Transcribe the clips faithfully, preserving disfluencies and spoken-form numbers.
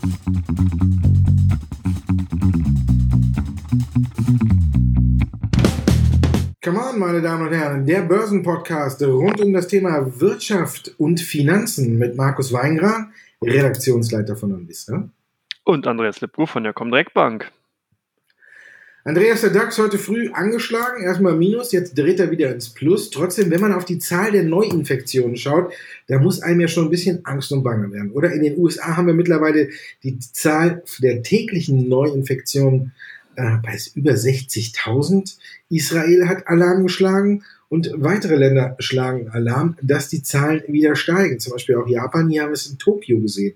Come on, meine Damen und Herren, der Börsenpodcast rund um das Thema Wirtschaft und Finanzen mit Markus Weingran, Redaktionsleiter von OnVista. Und Andreas Lipko von der Comdirect Bank. Andreas, der DAX heute früh angeschlagen, erstmal Minus, jetzt dreht er wieder ins Plus. Trotzdem, wenn man auf die Zahl der Neuinfektionen schaut, da muss einem ja schon ein bisschen Angst und Bange werden. Oder in den U S A haben wir mittlerweile die Zahl der täglichen Neuinfektionen äh, bei über sechzigtausend. Israel hat Alarm geschlagen und weitere Länder schlagen Alarm, dass die Zahlen wieder steigen. Zum Beispiel auch Japan, hier haben wir es in Tokio gesehen.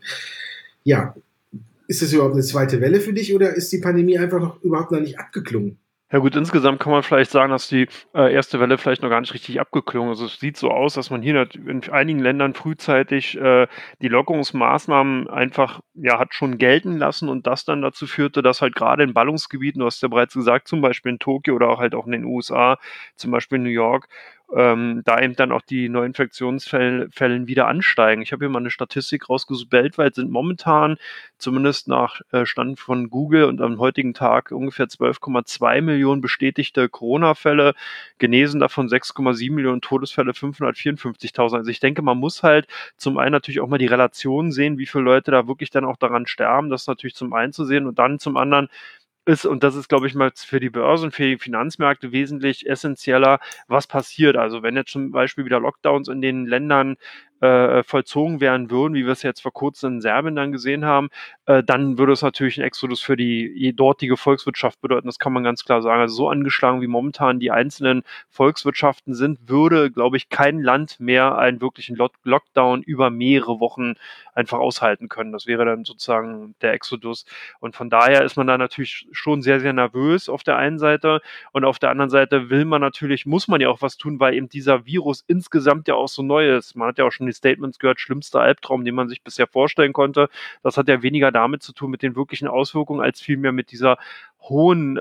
Ja, ist das überhaupt eine zweite Welle für dich oder ist die Pandemie einfach noch überhaupt noch nicht abgeklungen? Ja gut, insgesamt kann man vielleicht sagen, dass die äh, erste Welle vielleicht noch gar nicht richtig abgeklungen ist. Also es sieht so aus, dass man hier in einigen Ländern frühzeitig äh, die Lockerungsmaßnahmen einfach ja hat schon gelten lassen und das dann dazu führte, dass halt gerade in Ballungsgebieten, du hast ja bereits gesagt, zum Beispiel in Tokio oder auch halt auch in den U S A, zum Beispiel in New York, ähm, da eben dann auch die Neuinfektionsfällen wieder ansteigen. Ich habe hier mal eine Statistik rausgesucht. Weltweit sind momentan, zumindest nach äh, Stand von Google und am heutigen Tag, ungefähr zwölf Komma zwei Millionen bestätigte Corona-Fälle, genesen davon sechs Komma sieben Millionen Todesfälle, fünfhundertvierundfünfzigtausend. Also ich denke, man muss halt zum einen natürlich auch mal die Relation sehen, wie viele Leute da wirklich dann auch daran sterben. Das ist natürlich zum einen zu sehen und dann zum anderen ist, und das ist, glaube ich, mal für die Börsen, für die Finanzmärkte wesentlich essentieller, was passiert. Also wenn jetzt zum Beispiel wieder Lockdowns in den Ländern äh, vollzogen werden würden, wie wir es jetzt vor kurzem in Serbien dann gesehen haben, äh, dann würde es natürlich einen Exodus für die dortige Volkswirtschaft bedeuten. Das kann man ganz klar sagen. Also so angeschlagen wie momentan die einzelnen Volkswirtschaften sind, würde, glaube ich, kein Land mehr einen wirklichen Lock- Lockdown über mehrere Wochen einfach aushalten können. Das wäre dann sozusagen der Exodus. Und von daher ist man da natürlich schon sehr, sehr nervös auf der einen Seite und auf der anderen Seite will man natürlich, muss man ja auch was tun, weil eben dieser Virus insgesamt ja auch so neu ist. Man hat ja auch schon die Statements gehört, schlimmster Albtraum, den man sich bisher vorstellen konnte. Das hat ja weniger damit zu tun mit den wirklichen Auswirkungen, als vielmehr mit dieser hohen äh,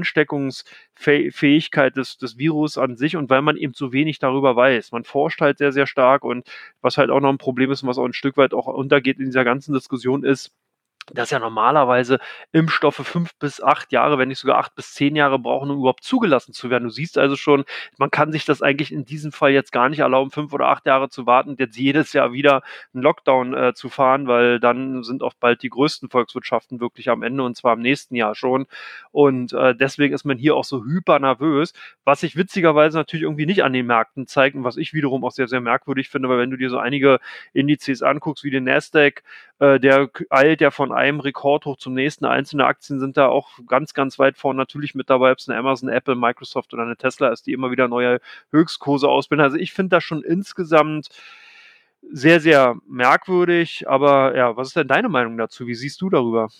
Ansteckungsfähigkeit des, des Virus an sich und weil man eben so wenig darüber weiß. Man forscht halt sehr, sehr stark und was halt auch noch ein Problem ist und was auch ein Stück weit auch untergeht in dieser ganzen Diskussion ist, dass ja normalerweise Impfstoffe fünf bis acht Jahre, wenn nicht sogar acht bis zehn Jahre brauchen, um überhaupt zugelassen zu werden. Du siehst also schon, man kann sich das eigentlich in diesem Fall jetzt gar nicht erlauben, fünf oder acht Jahre zu warten und jetzt jedes Jahr wieder einen Lockdown äh, zu fahren, weil dann sind auch bald die größten Volkswirtschaften wirklich am Ende und zwar im nächsten Jahr schon. Und äh, deswegen ist man hier auch so hyper nervös, was sich witzigerweise natürlich irgendwie nicht an den Märkten zeigt und was ich wiederum auch sehr, sehr merkwürdig finde, weil wenn du dir so einige Indizes anguckst, wie den Nasdaq, äh, der eilt ja von einem Rekordhoch zum nächsten. Einzelne Aktien sind da auch ganz, ganz weit vorne natürlich mit dabei, ob es eine Amazon, Apple, Microsoft oder eine Tesla ist, die immer wieder neue Höchstkurse ausbilden. Also ich finde das schon insgesamt sehr, sehr merkwürdig. Aber ja, was ist denn deine Meinung dazu? Wie siehst du darüber?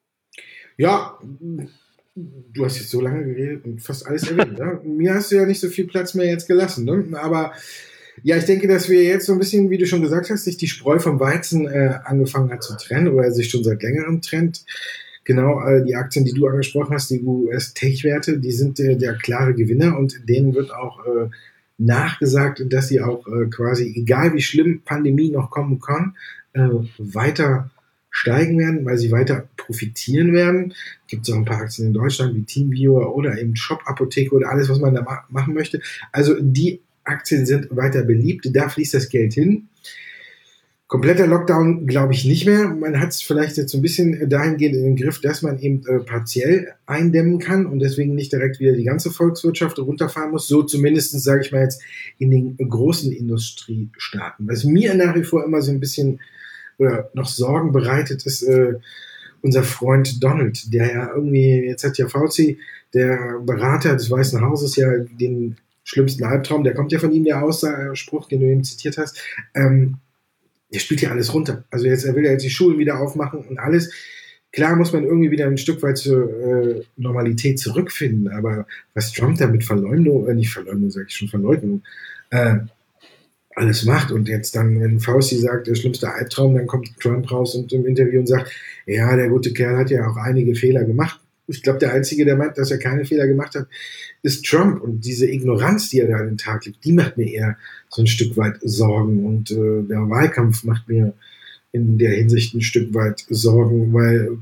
Ja, du hast jetzt so lange geredet und fast alles erwähnt. Ne? Mir hast du ja nicht so viel Platz mehr jetzt gelassen. Ne? Aber ja, ich denke, dass wir jetzt so ein bisschen, wie du schon gesagt hast, sich die Spreu vom Weizen äh, angefangen hat zu trennen oder sich schon seit längerem trennt. Genau, äh, die Aktien, die du angesprochen hast, die U S-Tech-Werte, die sind äh, der klare Gewinner und denen wird auch äh, nachgesagt, dass sie auch äh, quasi, egal wie schlimm Pandemie noch kommen kann, äh, weiter steigen werden, weil sie weiter profitieren werden. Gibt es auch ein paar Aktien in Deutschland wie TeamViewer oder eben Shop-Apotheke oder alles, was man da ma- machen möchte. Also die Aktien sind weiter beliebt, da fließt das Geld hin. Kompletter Lockdown glaube ich nicht mehr. Man hat es vielleicht jetzt so ein bisschen dahingehend in den Griff, dass man eben äh, partiell eindämmen kann und deswegen nicht direkt wieder die ganze Volkswirtschaft runterfahren muss. So zumindest, sage ich mal jetzt, in den großen Industriestaaten. Was mir nach wie vor immer so ein bisschen oder noch Sorgen bereitet, ist äh, unser Freund Donald, der ja irgendwie, jetzt hat ja Fauci, der Berater des Weißen Hauses, ja den schlimmsten Albtraum, der kommt ja von ihm, der Ausspruch, den du eben zitiert hast, ähm, der spielt ja alles runter. Also jetzt, er will ja jetzt die Schulen wieder aufmachen und alles. Klar muss man irgendwie wieder ein Stück weit zur äh, Normalität zurückfinden, aber was Trump da mit Verleumdung, äh, nicht Verleumdung, sage ich schon, Verleugnung, äh, alles macht und jetzt dann, wenn Fauci sagt, der schlimmste Albtraum, dann kommt Trump raus und im Interview und sagt, ja, der gute Kerl hat ja auch einige Fehler gemacht. Ich glaube, der Einzige, der meint, dass er keine Fehler gemacht hat, ist Trump. Und diese Ignoranz, die er da an den Tag legt, die macht mir eher so ein Stück weit Sorgen. Und äh, der Wahlkampf macht mir in der Hinsicht ein Stück weit Sorgen, weil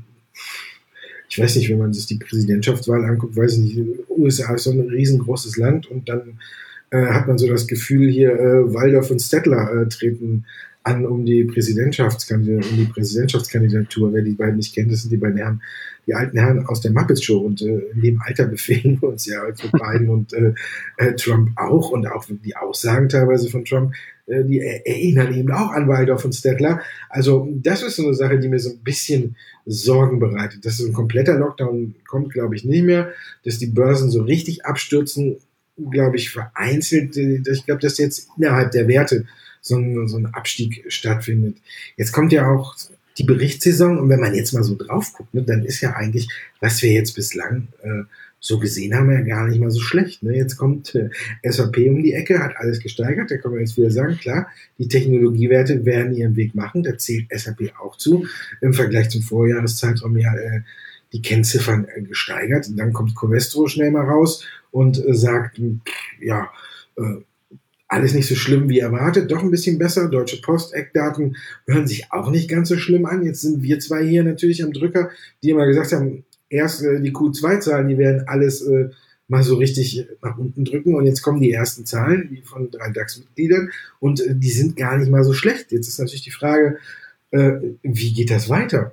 ich weiß nicht, wenn man sich die Präsidentschaftswahl anguckt, weiß ich nicht, U S A ist so ein riesengroßes Land und dann äh, hat man so das Gefühl, hier äh, Waldorf und Stettler äh, treten an um die Präsidentschaftskandidatur, um die Präsidentschaftskandidatur. Wer die beiden nicht kennt, das sind die beiden Herren, die alten Herren aus der Muppet Show und äh, in dem Alter befinden wir uns ja als mit Biden und äh, äh, Trump auch und auch die Aussagen teilweise von Trump, äh, die erinnern eben auch an Waldorf und Stettler. Also das ist so eine Sache, die mir so ein bisschen Sorgen bereitet. Dass so ein kompletter Lockdown kommt, glaube ich, nicht mehr. Dass die Börsen so richtig abstürzen, glaube ich, vereinzelt. Ich glaube, dass jetzt innerhalb der Werte so ein, so ein Abstieg stattfindet. Jetzt kommt ja auch die Berichtssaison und wenn man jetzt mal so drauf guckt, ne, dann ist ja eigentlich, was wir jetzt bislang äh, so gesehen haben, ja gar nicht mal so schlecht. Ne? Jetzt kommt äh, S A P um die Ecke, hat alles gesteigert. Da können wir jetzt wieder sagen, klar, die Technologiewerte werden ihren Weg machen. Da zählt S A P auch zu. Im Vergleich zum Vorjahreszeitraum ja äh, die Kennziffern äh, gesteigert. Und dann kommt Covestro schnell mal raus und äh, sagt, ja, äh, alles nicht so schlimm wie erwartet, doch ein bisschen besser. Deutsche Post, Eckdaten hören sich auch nicht ganz so schlimm an. Jetzt sind wir zwei hier natürlich am Drücker, die immer gesagt haben, erst äh, die Q zwei Zahlen, die werden alles äh, mal so richtig nach unten drücken und jetzt kommen die ersten Zahlen, die von drei DAX-Mitgliedern und äh, die sind gar nicht mal so schlecht. Jetzt ist natürlich die Frage, äh, wie geht das weiter?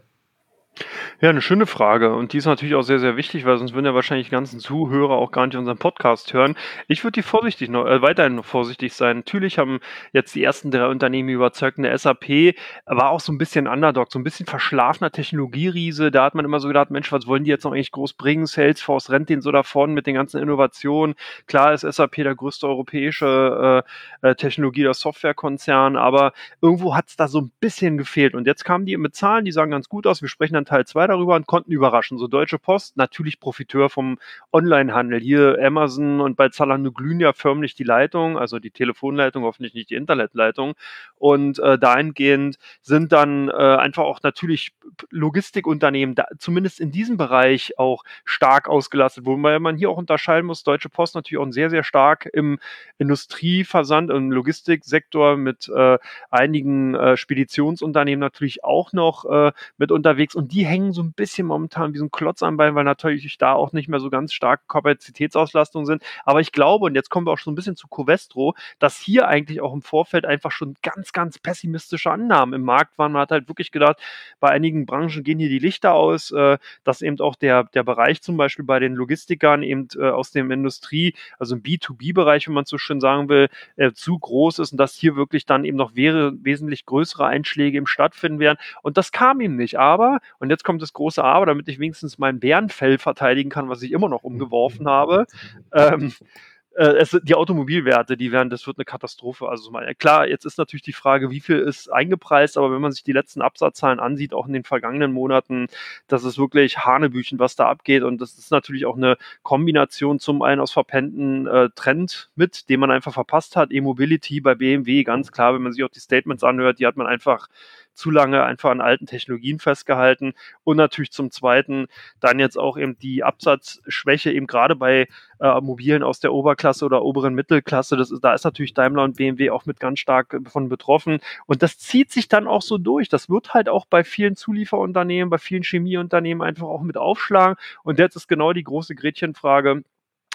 Ja, eine schöne Frage und die ist natürlich auch sehr, sehr wichtig, weil sonst würden ja wahrscheinlich die ganzen Zuhörer auch gar nicht unseren Podcast hören. Ich würde die vorsichtig noch äh, weiterhin noch vorsichtig sein. Natürlich haben jetzt die ersten drei Unternehmen überzeugt. 'Ne S A P war auch so ein bisschen Underdog, so ein bisschen verschlafener Technologieriese. Da hat man immer so gedacht: „Mensch, was wollen die jetzt noch eigentlich groß bringen?“ Salesforce rennt denen so davon mit den ganzen Innovationen. Klar ist S A P der größte europäische, äh, äh, Technologie oder Softwarekonzern, aber irgendwo hat's da so ein bisschen gefehlt. Und jetzt kamen die mit Zahlen, die sahen ganz gut aus. Wir sprechen dann Teil zwei darüber und konnten überraschen. So Deutsche Post, natürlich Profiteur vom Onlinehandel. Hier Amazon und bei Zalando glühen ja förmlich die Leitungen, also die Telefonleitung, hoffentlich nicht die Internetleitung. Und äh, dahingehend sind dann äh, einfach auch natürlich Logistikunternehmen, da, zumindest in diesem Bereich auch stark ausgelastet, wobei man hier auch unterscheiden muss, Deutsche Post natürlich auch sehr, sehr stark im Industrieversand, im Logistiksektor mit äh, einigen äh, Speditionsunternehmen natürlich auch noch äh, mit unterwegs und die hängen so ein bisschen momentan wie so ein Klotz am Bein, weil natürlich da auch nicht mehr so ganz starke Kapazitätsauslastungen sind. Aber ich glaube, und jetzt kommen wir auch schon ein bisschen zu Covestro, dass hier eigentlich auch im Vorfeld einfach schon ganz, ganz pessimistische Annahmen im Markt waren. Man hat halt wirklich gedacht, bei einigen Branchen gehen hier die Lichter aus, äh, dass eben auch der, der Bereich zum Beispiel bei den Logistikern eben äh, aus dem Industrie, also im B zwei B-Bereich, wenn man so schön sagen will, äh, zu groß ist und dass hier wirklich dann eben noch wäre, wesentlich größere Einschläge im stattfinden werden. Und das kam ihm nicht. Aber, und jetzt kommt das große Aber, damit ich wenigstens mein Bärenfell verteidigen kann, was ich immer noch umgeworfen habe, ähm, äh, es, die Automobilwerte, die werden, das wird eine Katastrophe. Also mal, klar, jetzt ist natürlich die Frage, wie viel ist eingepreist, aber wenn man sich die letzten Absatzzahlen ansieht, auch in den vergangenen Monaten, das ist wirklich Hanebüchen, was da abgeht. Und das ist natürlich auch eine Kombination zum einen aus verpennten äh, Trend mit, den man einfach verpasst hat. E-Mobility bei B M W, ganz klar, wenn man sich auch die Statements anhört, die hat man einfach zu lange einfach an alten Technologien festgehalten. Und natürlich zum Zweiten dann jetzt auch eben die Absatzschwäche eben gerade bei äh, Mobilen aus der Oberklasse oder oberen Mittelklasse. Das ist, da ist natürlich Daimler und B M W auch mit ganz stark von betroffen. Und das zieht sich dann auch so durch. Das wird halt auch bei vielen Zulieferunternehmen, bei vielen Chemieunternehmen einfach auch mit aufschlagen. Und jetzt ist genau die große Gretchenfrage: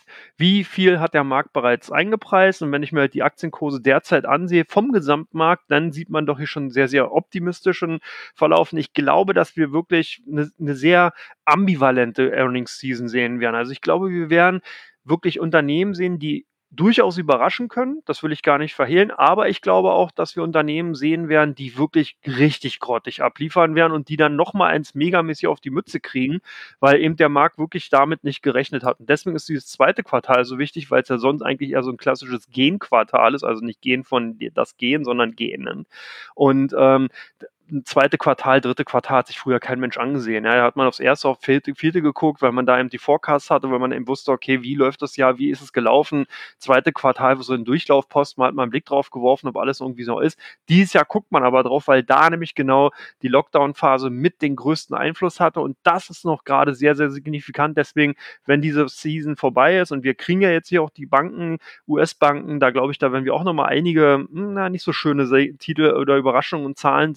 Wie viel hat der Markt bereits eingepreist? Und wenn ich mir halt die Aktienkurse derzeit ansehe vom Gesamtmarkt, dann sieht man doch hier schon sehr, sehr optimistischen Verlauf. Und ich glaube, dass wir wirklich eine, eine sehr ambivalente Earnings Season sehen werden. Also ich glaube, wir werden wirklich Unternehmen sehen, die durchaus überraschen können. Das will ich gar nicht verhehlen. Aber ich glaube auch, dass wir Unternehmen sehen werden, die wirklich richtig grottig abliefern werden und die dann nochmal eins megamäßig auf die Mütze kriegen, weil eben der Markt wirklich damit nicht gerechnet hat. Und deswegen ist dieses zweite Quartal so wichtig, weil es ja sonst eigentlich eher so ein klassisches Genquartal ist, also nicht Gen von das Gehen, sondern Genen. Und ähm, zweite Quartal, dritte Quartal hat sich früher kein Mensch angesehen. Ja, da hat man aufs erste, auf vierte, vierte geguckt, weil man da eben die Forecasts hatte, weil man eben wusste, okay, wie läuft das Jahr, wie ist es gelaufen? Zweite Quartal, so ein Durchlaufposten, man hat mal einen Blick drauf geworfen, ob alles irgendwie so ist. Dieses Jahr guckt man aber drauf, weil da nämlich genau die Lockdown-Phase mit den größten Einfluss hatte und das ist noch gerade sehr, sehr signifikant. Deswegen, wenn diese Season vorbei ist und wir kriegen ja jetzt hier auch die Banken, U S-Banken, da glaube ich, da werden wir auch nochmal einige, na, nicht so schöne Titel oder Überraschungen und Zahlen sehen.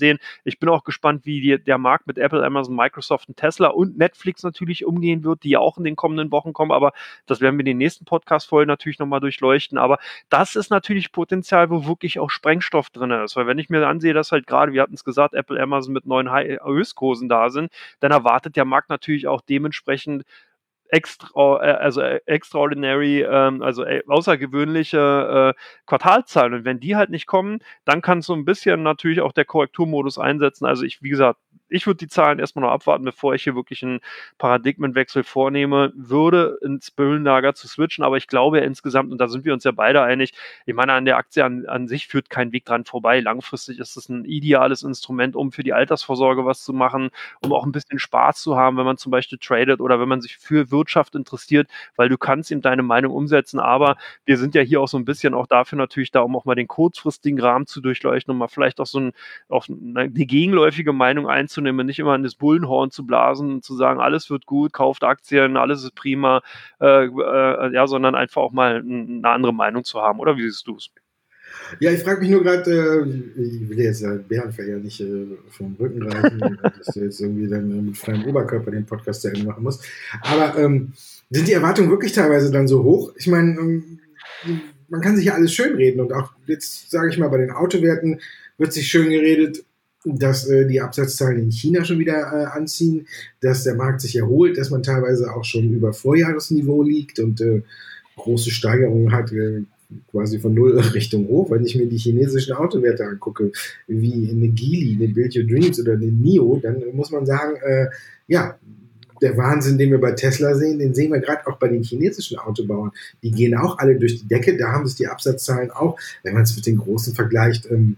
Ich bin auch gespannt, wie die, der Markt mit Apple, Amazon, Microsoft und Tesla und Netflix natürlich umgehen wird, die ja auch in den kommenden Wochen kommen, aber das werden wir in den nächsten Podcast-Folgen natürlich nochmal durchleuchten. Aber das ist natürlich Potenzial, wo wirklich auch Sprengstoff drin ist. Weil wenn ich mir ansehe, dass halt gerade, wir hatten es gesagt, Apple, Amazon mit neuen Höchstkursen da sind, dann erwartet der Markt natürlich auch dementsprechend extra, also extraordinary, ähm, also außergewöhnliche äh, Quartalzahlen. Und wenn die halt nicht kommen, dann kann so ein bisschen natürlich auch der Korrekturmodus einsetzen. Also ich, wie gesagt, ich würde die Zahlen erstmal noch abwarten, bevor ich hier wirklich einen Paradigmenwechsel vornehme, würde ins Bullenlager zu switchen. Aber ich glaube ja insgesamt, und da sind wir uns ja beide einig, ich meine, an der Aktie an, an sich führt kein Weg dran vorbei. Langfristig ist es ein ideales Instrument, um für die Altersvorsorge was zu machen, um auch ein bisschen Spaß zu haben, wenn man zum Beispiel tradet oder wenn man sich für Wirtschaft interessiert, weil du kannst ihm deine Meinung umsetzen, aber wir sind ja hier auch so ein bisschen auch dafür natürlich da, um auch mal den kurzfristigen Rahmen zu durchleuchten, um mal vielleicht auch so ein, auch eine gegenläufige Meinung einzunehmen, nicht immer in das Bullenhorn zu blasen und zu sagen, alles wird gut, kauft Aktien, alles ist prima, äh, äh, ja, sondern einfach auch mal eine andere Meinung zu haben, oder wie siehst du es? Ja, ich frage mich nur gerade, äh, ich will jetzt ja Bärenfell ja nicht äh, vom Rücken reichen, dass du jetzt irgendwie dann äh, mit freiem Oberkörper den Podcast zu Ende machen musst. Aber ähm, sind die Erwartungen wirklich teilweise dann so hoch? Ich meine, ähm, man kann sich ja alles schönreden und auch jetzt, sage ich mal, bei den Autowerten wird sich schön geredet, dass äh, die Absatzzahlen in China schon wieder äh, anziehen, dass der Markt sich erholt, dass man teilweise auch schon über Vorjahresniveau liegt und äh, große Steigerungen hat, äh, quasi von null Richtung hoch. Wenn ich mir die chinesischen Autowerte angucke, wie eine Geely, eine Build Your Dreams oder eine N I O, dann muss man sagen, äh, ja, der Wahnsinn, den wir bei Tesla sehen, den sehen wir gerade auch bei den chinesischen Autobauern. Die gehen auch alle durch die Decke, da haben sich die Absatzzahlen auch, wenn man es mit den großen vergleicht, ähm,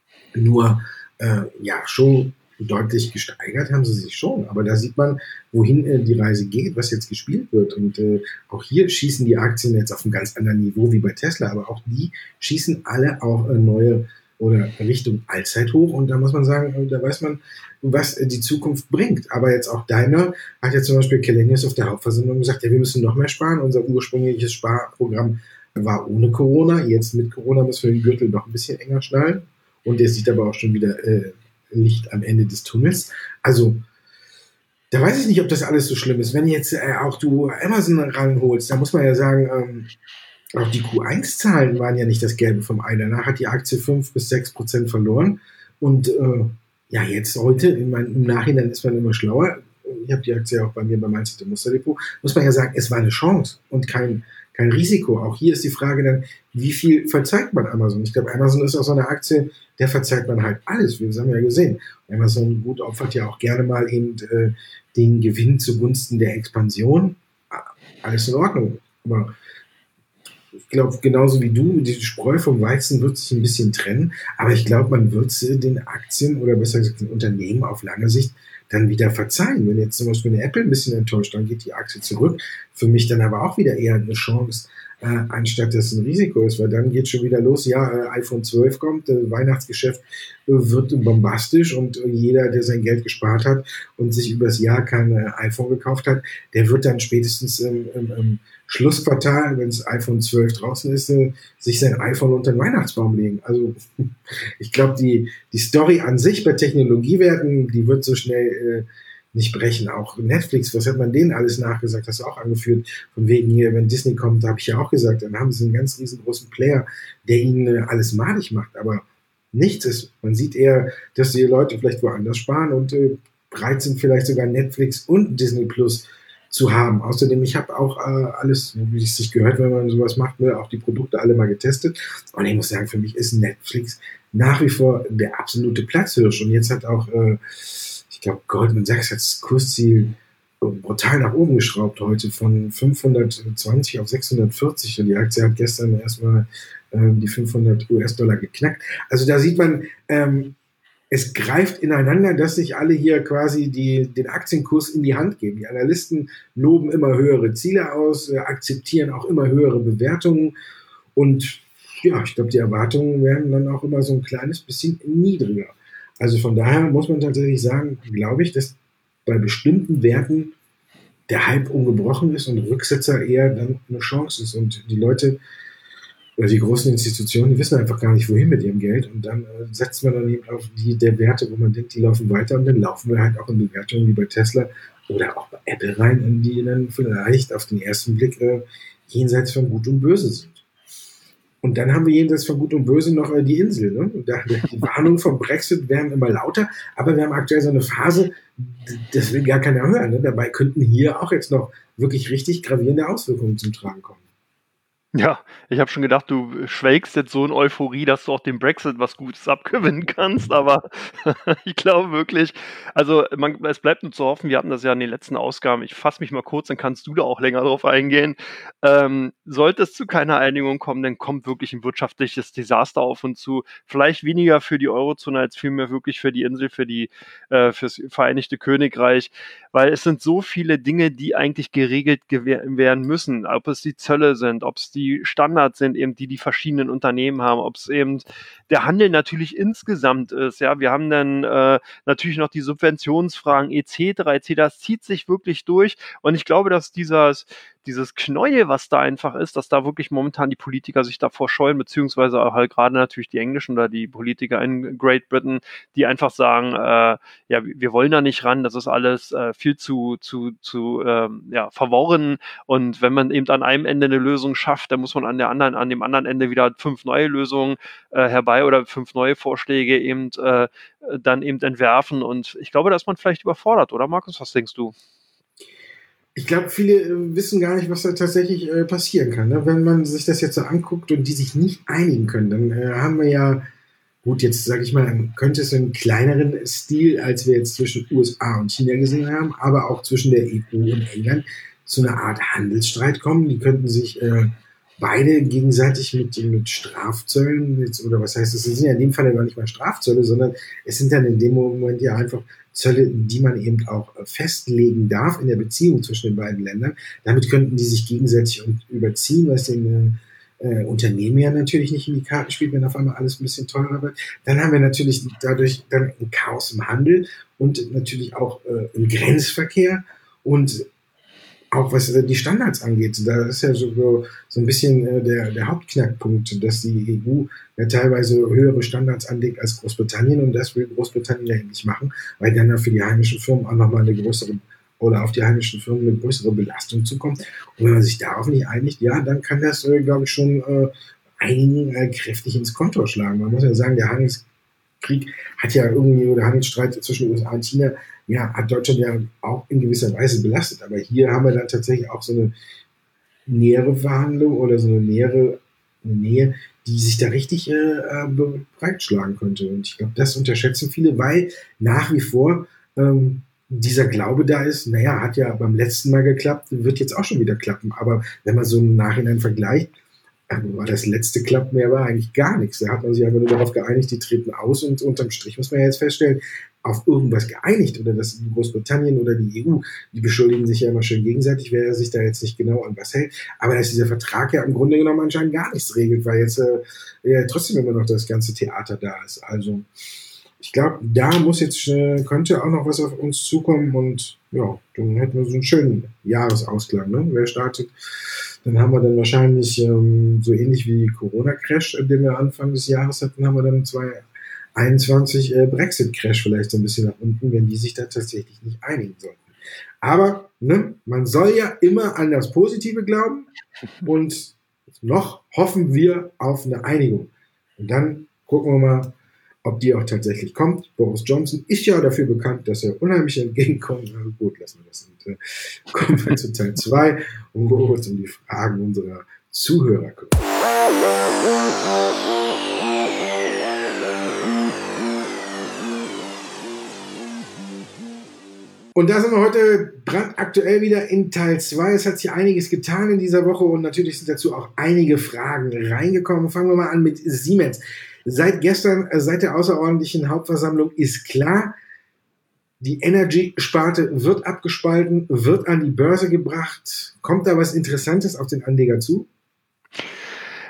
nur äh, ja, schon deutlich gesteigert haben sie sich schon. Aber da sieht man, wohin äh, die Reise geht, was jetzt gespielt wird. Und äh, auch hier schießen die Aktien jetzt auf einem ganz anderen Niveau wie bei Tesla. Aber auch die schießen alle auf äh, neue oder Richtung Allzeithoch. Und da muss man sagen, äh, da weiß man, was äh, die Zukunft bringt. Aber jetzt auch Daimler hat ja zum Beispiel Källenius auf der Hauptversammlung gesagt, ja, wir müssen noch mehr sparen. Unser ursprüngliches Sparprogramm war ohne Corona. Jetzt mit Corona müssen wir den Gürtel noch ein bisschen enger schnallen. Und der sieht aber auch schon wieder äh, Licht am Ende des Tunnels. Also, da weiß ich nicht, ob das alles so schlimm ist. Wenn jetzt äh, auch du Amazon ranholst, da muss man ja sagen, ähm, auch die Q eins Zahlen waren ja nicht das Gelbe vom Ei. Danach hat die Aktie fünf bis sechs Prozent verloren. Und äh, ja, jetzt heute, in mein, im Nachhinein ist man immer schlauer. Ich habe die Aktie auch bei mir beim Mindset im Musterdepot. Muss man ja sagen, es war eine Chance und kein, kein Risiko. Auch hier ist die Frage dann, wie viel verzeiht man Amazon? Ich glaube, Amazon ist auch so eine Aktie, der verzeiht man halt alles. Wir haben ja gesehen, Amazon gut opfert ja auch gerne mal eben äh, den Gewinn zugunsten der Expansion. Alles in Ordnung. Aber ich glaube, genauso wie du, die Spreu vom Weizen wird sich ein bisschen trennen. Aber ich glaube, man wird den Aktien oder besser gesagt den Unternehmen auf lange Sicht dann wieder verzeihen. Wenn jetzt zum Beispiel eine Apple ein bisschen enttäuscht, dann geht die Aktie zurück. Für mich dann aber auch wieder eher eine Chance, äh, anstatt dass es ein Risiko ist, weil dann geht schon wieder los, ja, äh, iPhone zwölf kommt, äh, Weihnachtsgeschäft äh, wird bombastisch und äh, jeder, der sein Geld gespart hat und sich übers Jahr kein äh, iPhone gekauft hat, der wird dann spätestens im, im, im Schlussquartal, wenn das iPhone zwölf draußen ist, äh, sich sein iPhone unter den Weihnachtsbaum legen. Also ich glaube, die, die Story an sich bei Technologiewerten, die wird so schnell äh, nicht brechen. Auch Netflix, was hat man denen alles nachgesagt? Hast du auch angeführt. Von wegen hier, wenn Disney kommt, da habe ich ja auch gesagt, dann haben sie einen ganz riesengroßen Player, der ihnen äh, alles madig macht. Aber nichts ist. Man sieht eher, dass die Leute vielleicht woanders sparen und äh, bereit sind, vielleicht sogar Netflix und Disney Plus zu haben. Außerdem, ich habe auch äh, alles, wie es sich gehört, wenn man sowas macht, ne, auch die Produkte alle mal getestet. Und ich muss sagen, für mich ist Netflix nach wie vor der absolute Platzhirsch. Und jetzt hat auch, äh, ich glaube, Goldman Sachs hat das Kursziel brutal nach oben geschraubt heute von fünfhundertzwanzig auf sechshundertvierzig. Und die Aktie hat gestern erstmal ähm, die fünfhundert US-Dollar geknackt. Also da sieht man, ähm, es greift ineinander, dass sich alle hier quasi die, den Aktienkurs in die Hand geben. Die Analysten loben immer höhere Ziele aus, äh, akzeptieren auch immer höhere Bewertungen und ja, ich glaube, die Erwartungen werden dann auch immer so ein kleines bisschen niedriger. Also von daher muss man tatsächlich sagen, glaube ich, dass bei bestimmten Werten der Hype ungebrochen ist und Rücksetzer eher dann eine Chance ist und die Leute oder die großen Institutionen, die wissen einfach gar nicht, wohin mit ihrem Geld. Und dann äh, setzt man dann eben auf die der Werte, wo man denkt, die laufen weiter. Und dann laufen wir halt auch in Bewertungen wie bei Tesla oder auch bei Apple rein, in die dann vielleicht auf den ersten Blick äh, jenseits von Gut und Böse sind. Und dann haben wir jenseits von Gut und Böse noch äh, die Insel. Ne? Und da, die Warnungen vom Brexit werden immer lauter, aber wir haben aktuell so eine Phase, das will gar keiner hören. Ne? Dabei könnten hier auch jetzt noch wirklich richtig gravierende Auswirkungen zum Tragen kommen. Ja, ich habe schon gedacht, du schwelgst jetzt so in Euphorie, dass du auch dem Brexit was Gutes abgewinnen kannst, aber ich glaube wirklich, also man, es bleibt nur zu hoffen, wir hatten das ja in den letzten Ausgaben, ich fasse mich mal kurz, dann kannst du da auch länger drauf eingehen. Ähm, sollte es zu keiner Einigung kommen, dann kommt wirklich ein wirtschaftliches Desaster auf uns zu. Vielleicht weniger für die Eurozone als vielmehr wirklich für die Insel, für die äh, fürs Vereinigte Königreich, weil es sind so viele Dinge, die eigentlich geregelt gewer- werden müssen, ob es die Zölle sind, ob es die Standards sind, eben die die verschiedenen Unternehmen haben, ob es eben der Handel natürlich insgesamt ist. Ja, wir haben dann äh, natürlich noch die Subventionsfragen et cetera et cetera. Das zieht sich wirklich durch und ich glaube, dass dieses dieses Knäuel, was da einfach ist, dass da wirklich momentan die Politiker sich davor scheuen, beziehungsweise auch halt gerade natürlich die Englischen oder die Politiker in Great Britain, die einfach sagen, äh, ja, wir wollen da nicht ran, das ist alles äh, viel zu, zu, zu ähm, ja, verworren und wenn man eben an einem Ende eine Lösung schafft, dann muss man an der anderen, an dem anderen Ende wieder fünf neue Lösungen äh, herbei oder fünf neue Vorschläge eben äh, dann eben entwerfen und ich glaube, da ist man vielleicht überfordert, oder Markus, was denkst du? Ich glaube, viele äh, wissen gar nicht, was da tatsächlich äh, passieren kann. Ne? Wenn man sich das jetzt so anguckt und die sich nicht einigen können, dann äh, haben wir ja, gut, jetzt sage ich mal, könnte es einen kleineren Stil, als wir jetzt zwischen U S A und China gesehen haben, aber auch zwischen der E U und England zu einer Art Handelsstreit kommen. Die könnten sich äh, beide gegenseitig mit, mit Strafzöllen, jetzt, oder was heißt das, es sind ja in dem Fall ja noch nicht mal Strafzölle, sondern es sind dann in dem Moment ja einfach Zölle, die man eben auch festlegen darf in der Beziehung zwischen den beiden Ländern. Damit könnten die sich gegenseitig überziehen, was den äh, Unternehmen ja natürlich nicht in die Karten spielt, wenn auf einmal alles ein bisschen teurer wird. Dann haben wir natürlich dadurch dann ein Chaos im Handel und natürlich auch äh, im Grenzverkehr und auch was äh, die Standards angeht. Da ist ja so, so ein bisschen äh, der, der Hauptknackpunkt, dass die E U ja teilweise höhere Standards anlegt als Großbritannien und das will Großbritannien ja nicht machen, weil dann ja für die heimischen Firmen auch nochmal eine größere oder auf die heimischen Firmen eine größere Belastung zukommt. Und wenn man sich darauf nicht einigt, ja, dann kann das, äh, glaube ich, schon äh, einigen äh, kräftig ins Konto schlagen. Man muss ja sagen, der Handelskrieg hat ja irgendwie, oder Handelsstreit zwischen U S A und China, ja, hat Deutschland ja auch in gewisser Weise belastet. Aber hier haben wir dann tatsächlich auch so eine nähere Verhandlung oder so eine nähere eine Nähe, die sich da richtig äh, breitschlagen könnte. Und ich glaube, das unterschätzen viele, weil nach wie vor ähm, dieser Glaube da ist, naja, hat ja beim letzten Mal geklappt, wird jetzt auch schon wieder klappen. Aber wenn man so im Nachhinein vergleicht, war das letzte Klappen mehr war eigentlich gar nichts. Da hat man sich aber nur darauf geeinigt, die treten aus und unterm Strich muss man ja jetzt feststellen, auf irgendwas geeinigt oder dass Großbritannien oder die E U, die beschuldigen sich ja immer schön gegenseitig, wer sich da jetzt nicht genau an was hält, aber dass dieser Vertrag ja im Grunde genommen anscheinend gar nichts regelt, weil jetzt äh, ja, trotzdem immer noch das ganze Theater da ist. Also ich glaube, da muss jetzt, äh, könnte auch noch was auf uns zukommen und ja, dann hätten wir so einen schönen Jahresausklang. Ne? Wer startet, dann haben wir dann wahrscheinlich ähm, so ähnlich wie Corona-Crash, den wir Anfang des Jahres hatten, haben wir dann zwanzig einundzwanzig äh, Brexit-Crash vielleicht so ein bisschen nach unten, wenn die sich da tatsächlich nicht einigen sollten. Aber ne, man soll ja immer an das Positive glauben und noch hoffen wir auf eine Einigung. Und dann gucken wir mal, ob die auch tatsächlich kommt. Boris Johnson ist ja dafür bekannt, dass er unheimlich entgegenkommt. Also gut, lassen wir das. Und, äh, kommen wir zu Teil zwei, wo es um die Fragen unserer Zuhörer geht. Und da sind wir heute brandaktuell wieder in Teil zwei. Es hat sich einiges getan in dieser Woche und natürlich sind dazu auch einige Fragen reingekommen. Fangen wir mal an mit Siemens. Seit gestern, seit der außerordentlichen Hauptversammlung ist klar, die Energy-Sparte wird abgespalten, wird an die Börse gebracht. Kommt da was Interessantes auf den Anleger zu?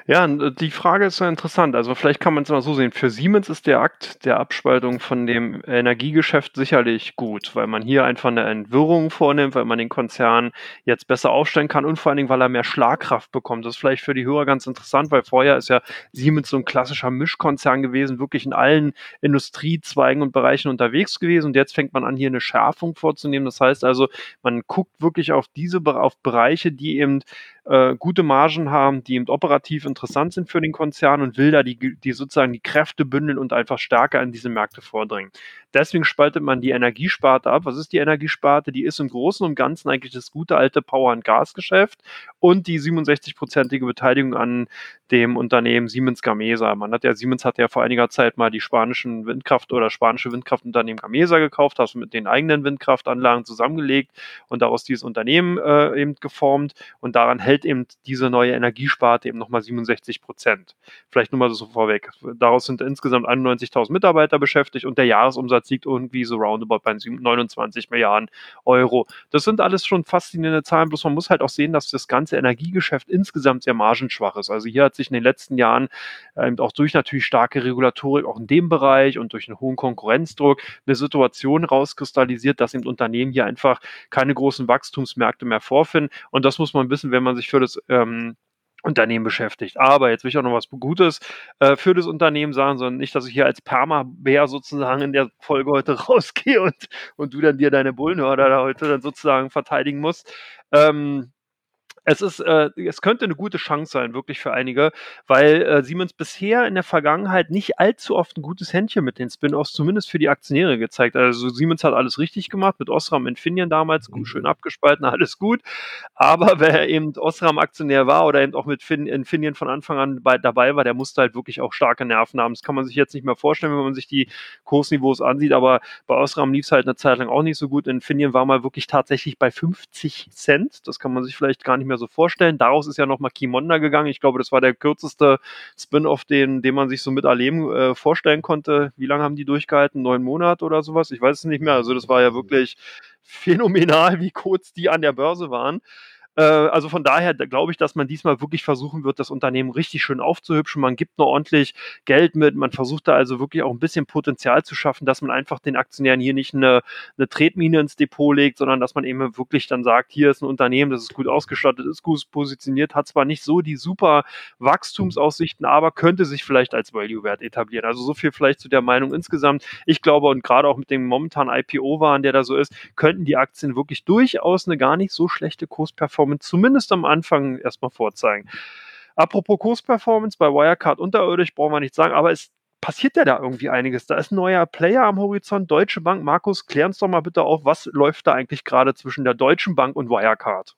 Ja, n die Frage ist ja interessant. Also, vielleicht kann man es mal so sehen. Für Siemens ist der Akt der Abspaltung von dem Energiegeschäft sicherlich gut, weil man hier einfach eine Entwirrung vornimmt, weil man den Konzern jetzt besser aufstellen kann und vor allen Dingen, weil er mehr Schlagkraft bekommt. Das ist vielleicht für die Hörer ganz interessant, weil vorher ist ja Siemens so ein klassischer Mischkonzern gewesen, wirklich in allen Industriezweigen und Bereichen unterwegs gewesen und jetzt fängt man an, hier eine Schärfung vorzunehmen. Das heißt also, man guckt wirklich auf diese Bere auf Bereiche, die eben äh, gute Margen haben, die eben operativ interessant sind für den Konzern und will da die, die sozusagen die Kräfte bündeln und einfach stärker in diese Märkte vordringen. Deswegen spaltet man die Energiesparte ab. Was ist die Energiesparte? Die ist im Großen und Ganzen eigentlich das gute alte Power- und Gasgeschäft und die siebenundsechzig-prozentige Beteiligung an dem Unternehmen Siemens Gamesa. Man hat ja, Siemens hat ja vor einiger Zeit mal die spanischen Windkraft oder spanische Windkraftunternehmen Gamesa gekauft, hast mit den eigenen Windkraftanlagen zusammengelegt und daraus dieses Unternehmen äh, eben geformt und daran hält eben diese neue Energiesparte eben nochmal siebenundsechzig Prozent. Vielleicht nur mal so vorweg. Daraus sind insgesamt einundneunzigtausend Mitarbeiter beschäftigt und der Jahresumsatz liegt irgendwie so roundabout bei neunundzwanzig Milliarden Euro. Das sind alles schon faszinierende Zahlen, bloß man muss halt auch sehen, dass das ganze Energiegeschäft insgesamt sehr margenschwach ist. Also hier hat sich in den letzten Jahren eben auch durch natürlich starke Regulatorik auch in dem Bereich und durch einen hohen Konkurrenzdruck eine Situation rauskristallisiert, dass eben Unternehmen hier einfach keine großen Wachstumsmärkte mehr vorfinden. Und das muss man wissen, wenn man sich für das ähm, Unternehmen beschäftigt. Aber jetzt will ich auch noch was Gutes äh, für das Unternehmen sagen, sondern nicht, dass ich hier als Perma-Bär sozusagen in der Folge heute rausgehe und, und du dann dir deine Bullenhörner da heute dann sozusagen verteidigen musst. Ähm, es ist, äh, es könnte eine gute Chance sein, wirklich für einige, weil äh, Siemens bisher in der Vergangenheit nicht allzu oft ein gutes Händchen mit den Spin-offs, zumindest für die Aktionäre gezeigt. Also Siemens hat alles richtig gemacht, mit Osram Infineon damals, gut, schön abgespalten, alles gut. Aber wer eben Osram-Aktionär war oder eben auch mit fin Infineon von Anfang an bei, dabei war, der musste halt wirklich auch starke Nerven haben. Das kann man sich jetzt nicht mehr vorstellen, wenn man sich die Kursniveaus ansieht, aber bei Osram lief es halt eine Zeit lang auch nicht so gut. Infineon war mal wirklich tatsächlich bei fünfzig Cent. Das kann man sich vielleicht gar nicht mehr so vorstellen. Daraus ist ja nochmal Qimonda gegangen. Ich glaube, das war der kürzeste Spin-off, den, den man sich so mit Erleben äh, vorstellen konnte. Wie lange haben die durchgehalten? Neun Monate oder sowas? Ich weiß es nicht mehr. Also das war ja wirklich phänomenal, wie kurz die an der Börse waren. Äh, also von daher glaube ich, dass man diesmal wirklich versuchen wird, das Unternehmen richtig schön aufzuhübschen. Man gibt nur ordentlich Geld mit. Man versucht da also wirklich auch ein bisschen Potenzial zu schaffen, dass man einfach den Aktionären hier nicht eine, eine Tretmine ins Depot legt, sondern dass man eben wirklich dann sagt, hier ist ein Unternehmen, das ist gut ausgestattet, ist gut positioniert, hat zwar nicht so die super Wachstumsaussichten, aber könnte sich vielleicht als Value-Wert etablieren. Also so viel vielleicht zu der Meinung insgesamt. Ich glaube, und gerade auch mit dem momentanen I P O-Wahn, der da so ist, könnten die Aktien wirklich durchaus eine gar nicht so schlechte Kursperformance zumindest am Anfang erstmal vorzeigen. Apropos Kursperformance, bei Wirecard unterirdisch, brauchen wir nicht sagen, aber es passiert ja da irgendwie einiges. Da ist ein neuer Player am Horizont, Deutsche Bank. Markus, klär uns doch mal bitte auf, was läuft da eigentlich gerade zwischen der Deutschen Bank und Wirecard?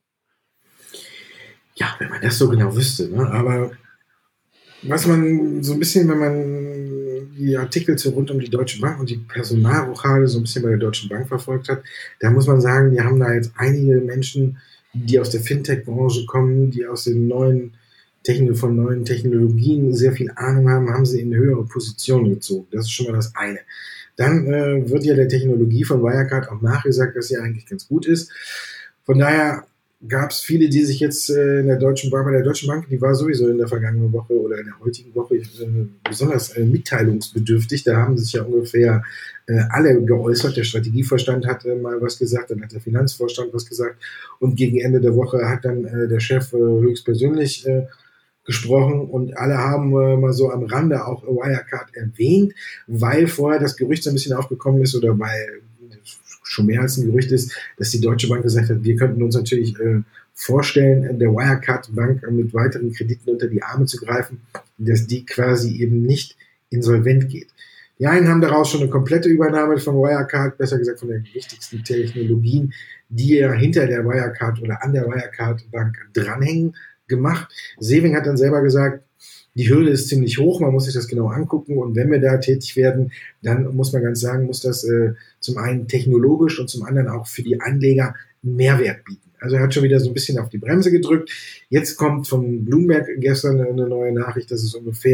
Ja, wenn man das so genau wüsste, ne? Aber was man so ein bisschen, wenn man die Artikel zu rund um die Deutsche Bank und die Personalrochade so ein bisschen bei der Deutschen Bank verfolgt hat, da muss man sagen, die haben da jetzt einige Menschen, die aus der Fintech-Branche kommen, die aus den neuen Techno von neuen Technologien sehr viel Ahnung haben, haben sie in höhere Positionen gezogen. Das ist schon mal das eine. Dann äh, wird ja der Technologie von Wirecard auch nachgesagt, dass sie eigentlich ganz gut ist. Von daher gab es viele, die sich jetzt äh, in der Deutschen Bank, bei der Deutschen Bank, die war sowieso in der vergangenen Woche oder in der heutigen Woche äh, besonders äh, mitteilungsbedürftig. Da haben sich ja ungefähr äh, alle geäußert. Der Strategievorstand hat äh, mal was gesagt, dann hat der Finanzvorstand was gesagt und gegen Ende der Woche hat dann äh, der Chef äh, höchstpersönlich äh, gesprochen und alle haben äh, mal so am Rande auch Wirecard erwähnt, weil vorher das Gerücht so ein bisschen aufgekommen ist oder weil schon mehr als ein Gerücht ist, dass die Deutsche Bank gesagt hat, wir könnten uns natürlich äh, vorstellen, der Wirecard-Bank mit weiteren Krediten unter die Arme zu greifen, dass die quasi eben nicht insolvent geht. Die einen haben daraus schon eine komplette Übernahme von Wirecard, besser gesagt von den wichtigsten Technologien, die ja hinter der Wirecard oder an der Wirecard-Bank dranhängen, gemacht. Sewing hat dann selber gesagt, die Hürde ist ziemlich hoch, man muss sich das genau angucken und wenn wir da tätig werden, dann muss man ganz sagen, muss das äh, zum einen technologisch und zum anderen auch für die Anleger einen Mehrwert bieten. Also er hat schon wieder so ein bisschen auf die Bremse gedrückt. Jetzt kommt von Bloomberg gestern eine neue Nachricht, dass es ungefähr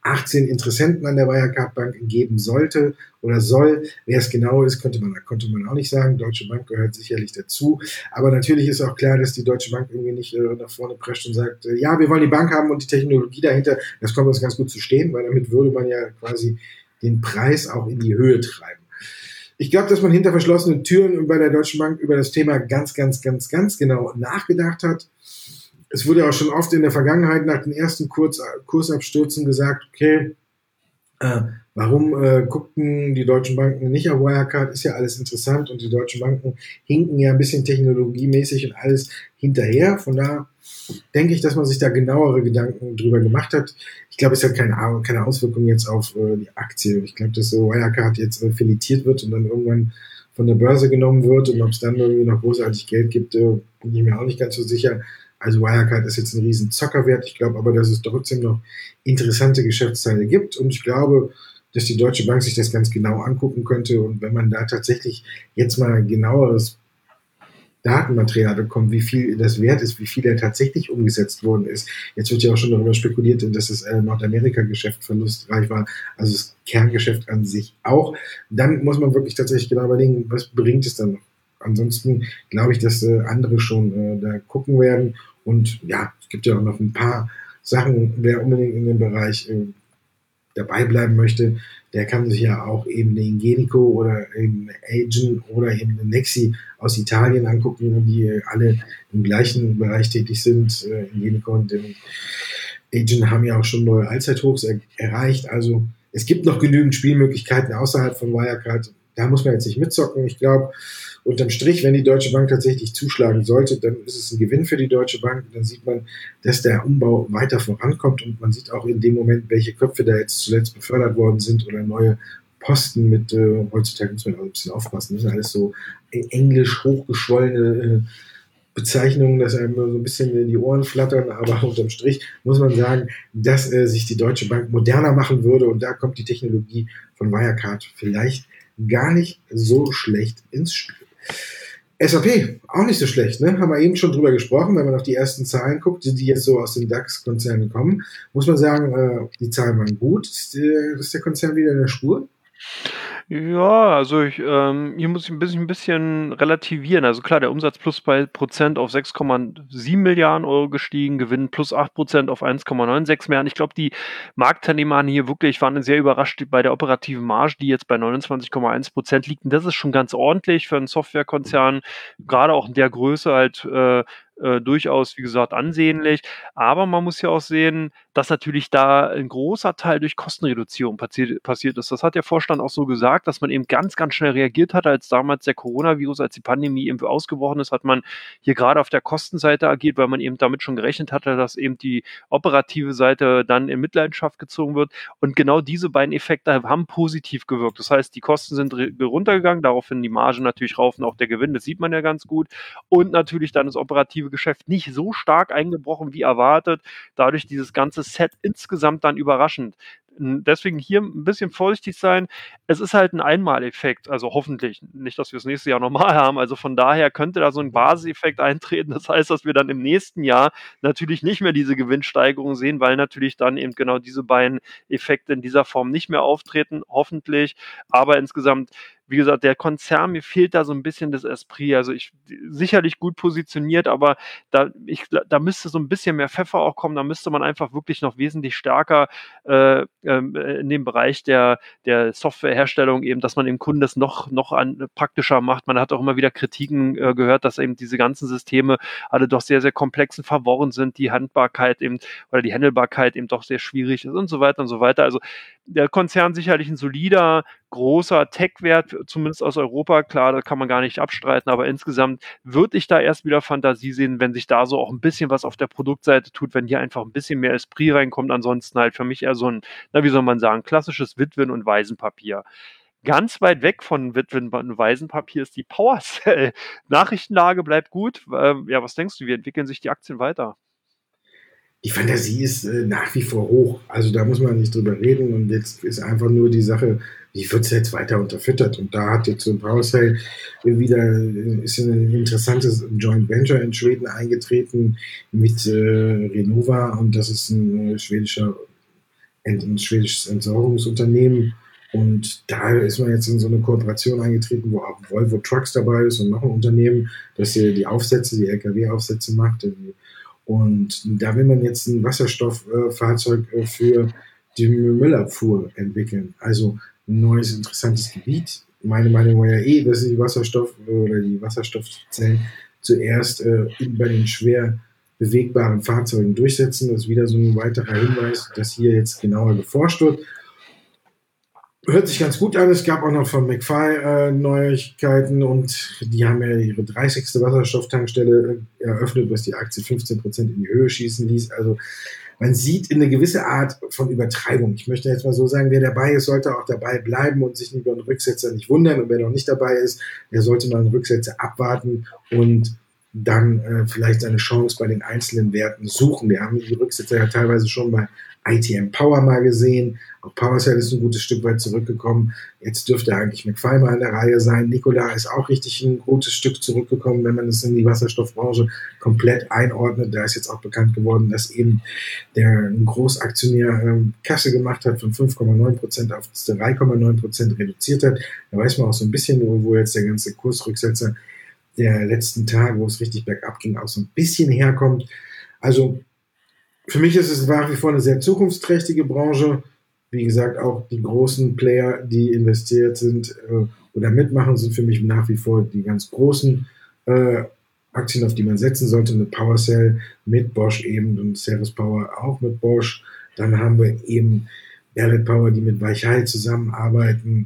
achtzehn Interessenten an der Wirecard-Bank geben sollte oder soll. Wer es genau ist, konnte man, konnte man auch nicht sagen. Deutsche Bank gehört sicherlich dazu. Aber natürlich ist auch klar, dass die Deutsche Bank irgendwie nicht äh, nach vorne prescht und sagt, äh, ja, wir wollen die Bank haben und die Technologie dahinter. Das kommt uns ganz gut zu stehen, weil damit würde man ja quasi den Preis auch in die Höhe treiben. Ich glaube, dass man hinter verschlossenen Türen bei der Deutschen Bank über das Thema ganz, ganz, ganz, ganz genau nachgedacht hat. Es wurde auch schon oft in der Vergangenheit nach den ersten Kurs, Kursabstürzen gesagt, okay, äh, warum äh, guckten die deutschen Banken nicht auf Wirecard? Ist ja alles interessant und die deutschen Banken hinken ja ein bisschen technologiemäßig und alles hinterher. Von da denke ich, dass man sich da genauere Gedanken drüber gemacht hat. Ich glaube, es hat keine, keine Auswirkung jetzt auf äh, die Aktie. Ich glaube, dass äh, Wirecard jetzt äh, filetiert wird und dann irgendwann von der Börse genommen wird und ob es dann irgendwie noch großartig Geld gibt, äh, bin ich mir auch nicht ganz so sicher. Also Wirecard ist jetzt ein riesen Zockerwert. Ich glaube aber, dass es trotzdem noch interessante Geschäftsteile gibt und ich glaube, dass die Deutsche Bank sich das ganz genau angucken könnte und wenn man da tatsächlich jetzt mal genaueres Datenmaterial bekommt, wie viel das wert ist, wie viel er tatsächlich umgesetzt worden ist. Jetzt wird ja auch schon darüber spekuliert, dass das äh, Nordamerika-Geschäft verlustreich war, also das Kerngeschäft an sich auch. Dann muss man wirklich tatsächlich genau überlegen, was bringt es dann noch. Ansonsten glaube ich, dass äh, andere schon äh, da gucken werden. Und ja, es gibt ja auch noch ein paar Sachen, wer unbedingt in dem Bereich äh, dabei bleiben möchte, der kann sich ja auch eben eine Ingenico oder eine Agen oder eben eine Nexi aus Italien angucken, die alle im gleichen Bereich tätig sind. Äh, Ingenico und Agen haben ja auch schon neue Allzeithochs er- erreicht. Also es gibt noch genügend Spielmöglichkeiten außerhalb von Wirecard. Da muss man jetzt nicht mitzocken. Ich glaube, unterm Strich, wenn die Deutsche Bank tatsächlich zuschlagen sollte, dann ist es ein Gewinn für die Deutsche Bank. Dann sieht man, dass der Umbau weiter vorankommt und man sieht auch in dem Moment, welche Köpfe da jetzt zuletzt befördert worden sind oder neue Posten mit, äh, heutzutage muss man auch ein bisschen aufpassen, das sind alles so englisch hochgeschwollene äh, Bezeichnungen, dass einem so ein bisschen in die Ohren flattern, aber unterm Strich muss man sagen, dass äh, sich die Deutsche Bank moderner machen würde und da kommt die Technologie von Wirecard vielleicht gar nicht so schlecht ins Spiel. S A P, auch nicht so schlecht, ne? Haben wir eben schon drüber gesprochen, wenn man auf die ersten Zahlen guckt, die jetzt so aus den DAX-Konzernen kommen, muss man sagen, äh, die Zahlen waren gut. Ist, äh, ist der Konzern wieder in der Spur? Ja, also ich, ähm, hier muss ich ein bisschen, ein bisschen relativieren. Also klar, der Umsatz plus bei Prozent auf sechs Komma sieben Milliarden Euro gestiegen, Gewinn plus acht Prozent auf eins Komma neunundsechzig Milliarden. Ich glaube, die Marktteilnehmer waren hier wirklich, waren sehr überrascht bei der operativen Marge, die jetzt bei neunundzwanzig Komma eins Prozent liegt. Und das ist schon ganz ordentlich für einen Softwarekonzern, gerade auch in der Größe halt äh, äh, durchaus, wie gesagt, ansehnlich. Aber man muss ja auch sehen, dass natürlich da ein großer Teil durch Kostenreduzierung passiert, passiert ist. Das hat der Vorstand auch so gesagt, dass man eben ganz, ganz schnell reagiert hat, als damals der Coronavirus, als die Pandemie eben ausgebrochen ist, hat man hier gerade auf der Kostenseite agiert, weil man eben damit schon gerechnet hatte, dass eben die operative Seite dann in Mitleidenschaft gezogen wird. Und genau diese beiden Effekte haben positiv gewirkt. Das heißt, die Kosten sind runtergegangen, daraufhin die Marge natürlich rauf und auch der Gewinn, das sieht man ja ganz gut. Und natürlich dann das operative Geschäft nicht so stark eingebrochen wie erwartet. Dadurch dieses ganze Set insgesamt dann überraschend. Deswegen hier ein bisschen vorsichtig sein. Es ist halt ein Einmaleffekt, also hoffentlich. Nicht, dass wir es nächstes Jahr nochmal haben. Also von daher könnte da so ein Basiseffekt eintreten. Das heißt, dass wir dann im nächsten Jahr natürlich nicht mehr diese Gewinnsteigerung sehen, weil natürlich dann eben genau diese beiden Effekte in dieser Form nicht mehr auftreten, hoffentlich. Aber insgesamt, wie gesagt, der Konzern, mir fehlt da so ein bisschen das Esprit. Also ich sicherlich gut positioniert, aber da, ich, da müsste so ein bisschen mehr Pfeffer auch kommen. Da müsste man einfach wirklich noch wesentlich stärker äh, ähm, in dem Bereich der, der Softwareherstellung eben, dass man dem Kunden das noch, noch an, praktischer macht. Man hat auch immer wieder Kritiken äh, gehört, dass eben diese ganzen Systeme alle doch sehr, sehr komplex und verworren sind, die Handbarkeit eben oder die Handelbarkeit eben doch sehr schwierig ist und so weiter und so weiter. Also der Konzern sicherlich ein solider, großer Tech-Wert, zumindest aus Europa, klar, da kann man gar nicht abstreiten, aber insgesamt würde ich da erst wieder Fantasie sehen, wenn sich da so auch ein bisschen was auf der Produktseite tut, wenn hier einfach ein bisschen mehr Esprit reinkommt, ansonsten halt für mich eher so ein, na, wie soll man sagen, klassisches Witwen- und Waisenpapier. Ganz weit weg von Witwen- und Waisenpapier ist die PowerCell. Nachrichtenlage bleibt gut. Ähm, ja, was denkst du, wie entwickeln sich die Aktien weiter? Die Fantasie ist äh, nach wie vor hoch. Also da muss man nicht drüber reden. Und jetzt ist einfach nur die Sache, wie wird es jetzt weiter unterfüttert? Und da hat jetzt so ein PowerCell wieder, äh, ist ein interessantes Joint Venture in Schweden eingetreten mit äh, Renova. Und das ist ein äh, schwedischer ein schwedisches Entsorgungsunternehmen. Und da ist man jetzt in so eine Kooperation eingetreten, wo auch Volvo Trucks dabei ist und noch ein Unternehmen, das hier die Aufsätze, die L K W-Aufsätze macht. Und da will man jetzt ein Wasserstofffahrzeug für die Müllabfuhr entwickeln. Also ein neues, interessantes Gebiet. Meine Meinung war ja eh, dass die Wasserstoff oder die Wasserstoffzellen zuerst äh, bei den schwer bewegbaren Fahrzeugen durchsetzen. Das ist wieder so ein weiterer Hinweis, dass hier jetzt genauer geforscht wird. Hört sich ganz gut an. Es gab auch noch von McPhy äh, Neuigkeiten und die haben ja ihre dreißigste Wasserstofftankstelle äh, eröffnet, was die Aktie fünfzehn Prozent in die Höhe schießen ließ. Also man sieht in eine gewisse Art von Übertreibung. Ich möchte jetzt mal so sagen, wer dabei ist, sollte auch dabei bleiben und sich über einen Rücksetzer nicht wundern. Und wer noch nicht dabei ist, der sollte mal einen Rücksetzer abwarten und dann äh, vielleicht seine Chance bei den einzelnen Werten suchen. Wir haben die Rücksetzer ja teilweise schon bei I T M Power mal gesehen. Auch PowerCell ist ein gutes Stück weit zurückgekommen. Jetzt dürfte eigentlich McPhy mal in der Reihe sein. Nikola ist auch richtig ein gutes Stück zurückgekommen, wenn man es in die Wasserstoffbranche komplett einordnet. Da ist jetzt auch bekannt geworden, dass eben der Großaktionär ähm, Kasse gemacht hat, von fünf Komma neun Prozent auf drei Komma neun Prozent reduziert hat. Da weiß man auch so ein bisschen, wo jetzt der ganze Kursrücksetzer der letzten Tage, wo es richtig bergab ging, auch so ein bisschen herkommt. Also für mich ist es nach wie vor eine sehr zukunftsträchtige Branche. Wie gesagt, auch die großen Player, die investiert sind äh, oder mitmachen, sind für mich nach wie vor die ganz großen äh, Aktien, auf die man setzen sollte, mit PowerCell, mit Bosch eben und Ceres Power auch mit Bosch. Dann haben wir eben Ballard Power, die mit Weichai zusammenarbeiten